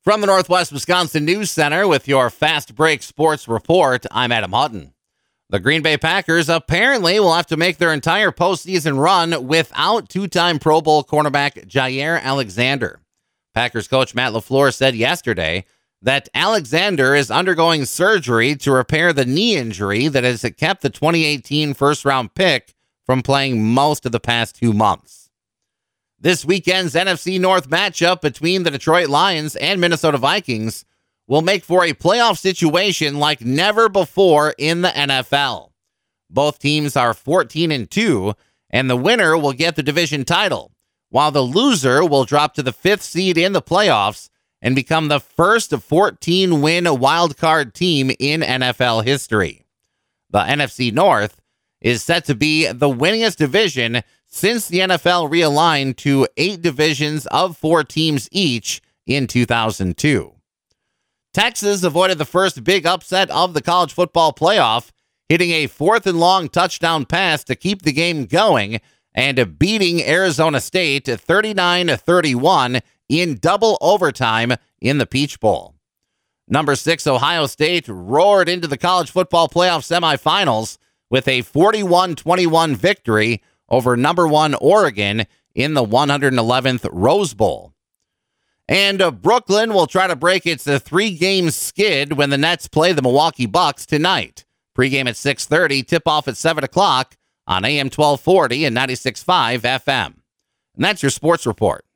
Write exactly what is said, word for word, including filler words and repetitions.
From the Northwest Wisconsin News Center with your Fast Break Sports Report, I'm Adam Hutton. The Green Bay Packers apparently will have to make their entire postseason run without two-time Pro Bowl cornerback Jaire Alexander. Packers coach Matt LaFleur said yesterday that Alexander is undergoing surgery to repair the knee injury that has kept the twenty eighteen first-round pick from playing most of the past two months. This weekend's N F C North matchup between the Detroit Lions and Minnesota Vikings will make for a playoff situation like never before in the N F L. Both teams are fourteen and two, and the winner will get the division title, while the loser will drop to the fifth seed in the playoffs and become the first fourteen-win wildcard team in N F L history. The N F C North is set to be the winningest division since the N F L realigned to eight divisions of four teams each in two thousand two. Texas avoided the first big upset of the college football playoff, hitting a fourth and long touchdown pass to keep the game going and beating Arizona State thirty-nine to thirty-one in double overtime in the Peach Bowl. Number six Ohio State roared into the college football playoff semifinals with a forty-one twenty-one victory over number one Oregon in the one hundred eleventh Rose Bowl. And uh, Brooklyn will try to break its uh, three-game skid when the Nets play the Milwaukee Bucks tonight. Pre-game at six thirty, tip-off at seven o'clock on A M twelve forty and ninety-six point five F M. And that's your sports report.